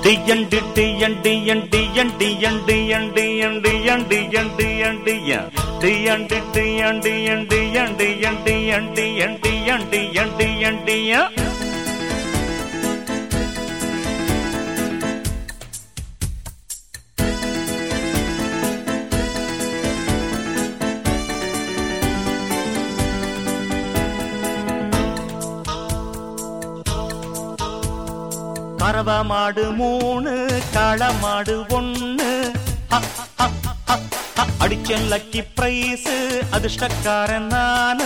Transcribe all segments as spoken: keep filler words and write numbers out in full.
டியண்டு டியண்டு யண்டு யண்டு யண்டு யண்டு யண்டு யண்டு யண்டு யண்டு யா டியண்டு டியண்டு யண்டு யண்டு யண்டு யண்டு யண்டு யண்டு யண்டு யண்டு யா கறவ மாடு மூணு களமாடு ஒண்ணு அடிச்சன் லக்கி பிரைஸ் அதிர்ஷ்டக்காரன் நானு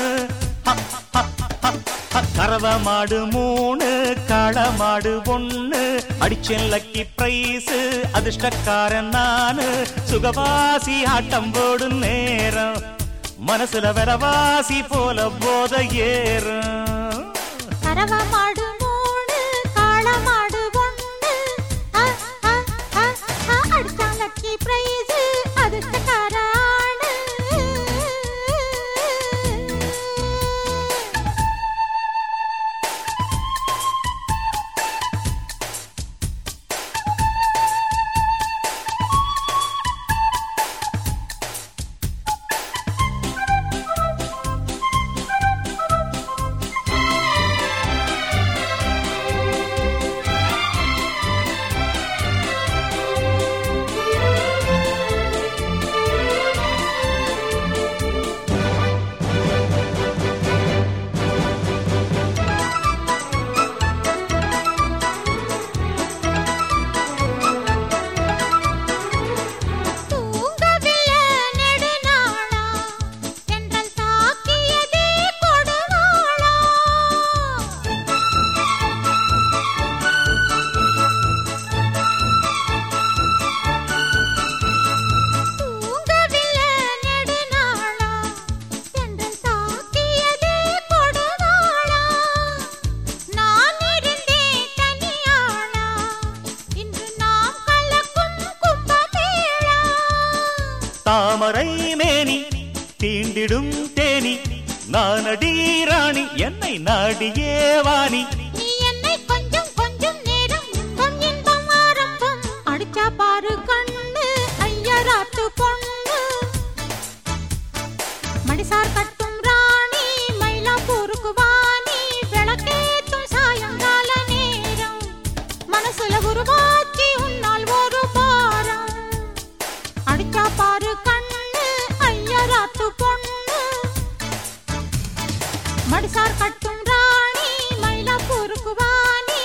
கறவ மாடு மூணு களமாடு ஒண்ணு அடிச்சன் லக்கி பிரைஸ் அதிர்ஷ்டக்காரன் நானு சுகவாசி ஆட்டம் போடும் நேரம் மனசுல வரவாசி போல போத ஏறும் கறவ மாடு தாமரை மேனி தீண்டிடும் தேனி நானடி ராணி என்னை நாடியே வாணி நீ என்னை கொஞ்சம் கொஞ்சம் நேரம் இன்பம் இன்பம் ஆரம்பம் அடிச்சா பாரு கண்ணு ஐயராத்து பொண்ணு மடிசார் கட்டும் ராணி மயிலாப்பூருக்கு வாணி விளக்கேத்தும் சாயங்கால நேரம் மனசுல உருவாச்சி உன்னால் ஒரு பாரம் அடிச்சா பாரு கண்ணு ஐயராத்து பொண்ணு மடிசார் கட்டும் ராணி மயிலாப்பூருக்கு வாணி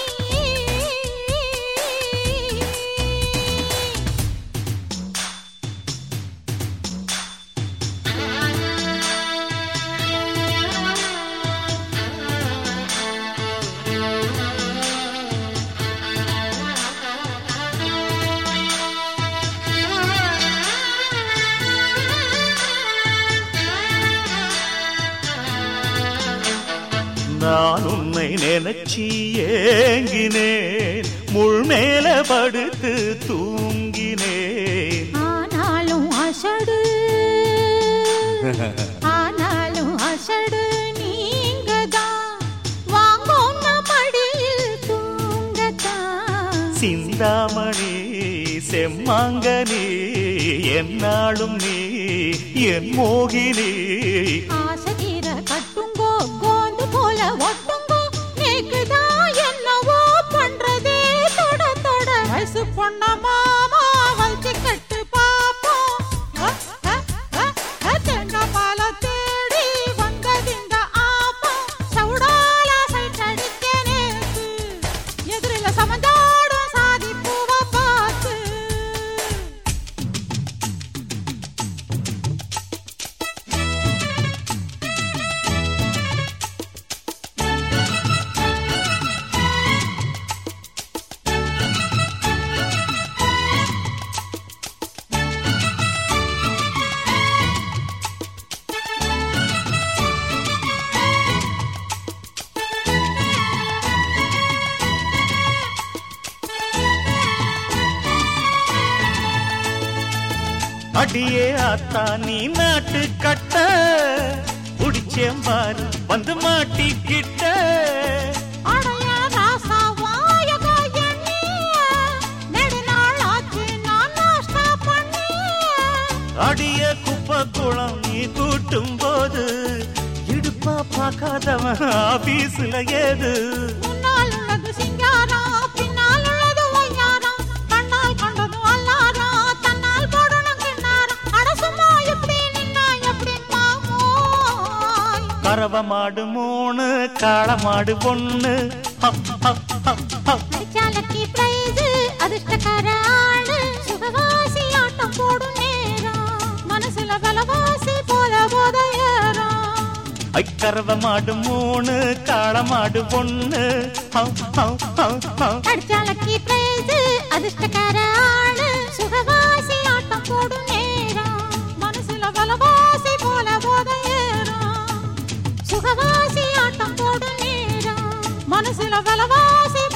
நான் உன்னை நினைச்சி ஏங்கினேன் முள் மேல படுத்து தூங்கினேன் ஆனாலும் அசடு ஆனாலும் அசடு நீங்கதான் வாங்கோம் மடியில் தூங்கத்தான் சிந்தாமணி செம்மாங்கனி என்னாலும் நீ என் மோகினி ஆசகிர கட்டுங்கோ கோந்து போல ஒட்டுங்கோ நேக்குதான் என்னவோ பண்றதே தொட தொட வயசு பொண்ண மாமா வச்சு கட்டு பாப்போம் தேங்காய் பால தேடி வந்ததிந்த ஆப்பம் சவுடால சைட் அடிக்க நேக்கு எதிரில சமஞ்சாடும் சாதி பூவ பார்த்து அடியே ஆத்தா நீ நாட்டு கட்ட புடிச்சேம்பாரு வந்து மாட்டிக்கிட்ட அடையா ராசா வாயகா எண்ணிய கூட்டும் போது இடுப்பா பார்க்காதவன் ஆபீஸ்ல ஏது முன்னால் உள்ளது சிங்காரம் பின்னால் உள்ளது ஒய்யாரம் கண்ணால் கண்டது அல்லாரம் தன்னால் போடணும் கிண்ணாரம் அடசுமா எப்படி நின்னா எப்படி மாமோய் கறவ மாடு மூணு காள மாடு பொண்ணு அடிச்சாலக்கி பிரைஸ் அதிர்ஷ்டக்கார ஆளு சுகவாசி ஆட்டம் போடும் நேரம் மனசுல விலவாசி போல போத ஏறம் கறவ மாடு மூணு காள மாடு பொண்ணு அடிச்சாலக்கி பிரைஸ் அதிர்ஷ்டக்கார ஆளு சுகவாசி ஆட்டம் போடும் நேரம் மனசுல விலவாசி போல போத ஏறம் சுகவாசி ஆட்டம் போடும் நேரம் மனசுல விலவாசி